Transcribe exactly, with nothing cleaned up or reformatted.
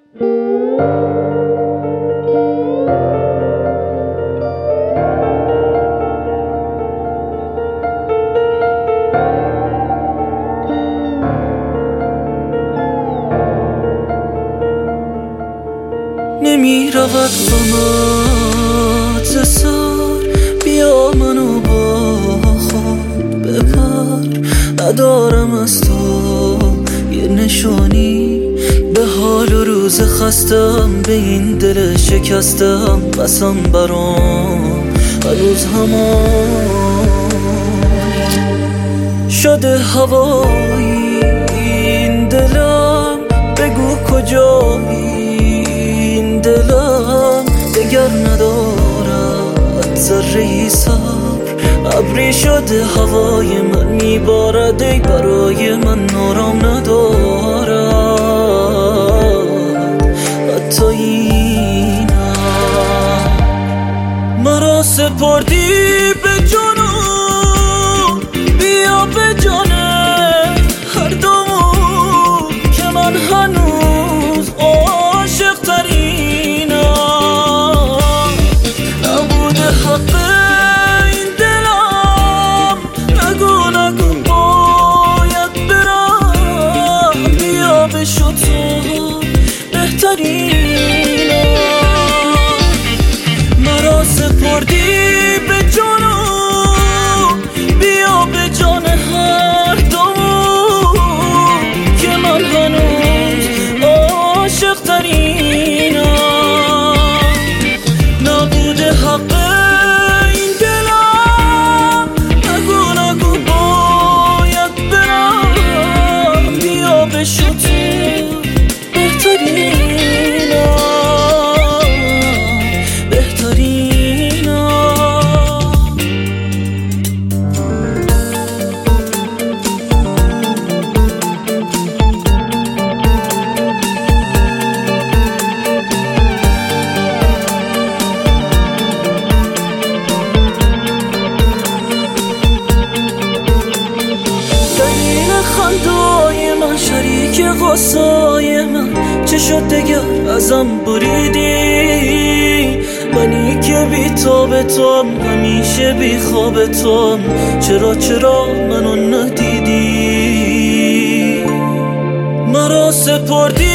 نمی رود غمت ز سر، بیا منو با خود ببر. ندارم از تو یه نشانی، به حال و روز خستم، به این دل شکستم. قسم برام هنوز همانی شده هوایی این دلم. بگو کجایی این دلم، دگر ندارد ذره‌ای صبر. ابری شده هوای من میبارد، ای برای من آرام ندارد حتی اینم. مرا سپردی به جنون، بیا به جان هر دومون که من هنوز عاشق ترینم. نبوده حق این دلم، نگو نگو باید برم. بیا بشو تو بهترینم. مرا سپردی به جنون، بیا به جان هر دومون که من هنوز عاشق ترینم. نبوده حق این دلم، نگو نگو باید برم. بیا بشو تو بهترینم، بهترینم. دلیل خندای من، شریک غصای من، چه شد دگر ازم بریدی؟ منی که بی تاب توام، همیشه بی خواب توام. چرا چرا منو ندیدی؟ مرا سپردی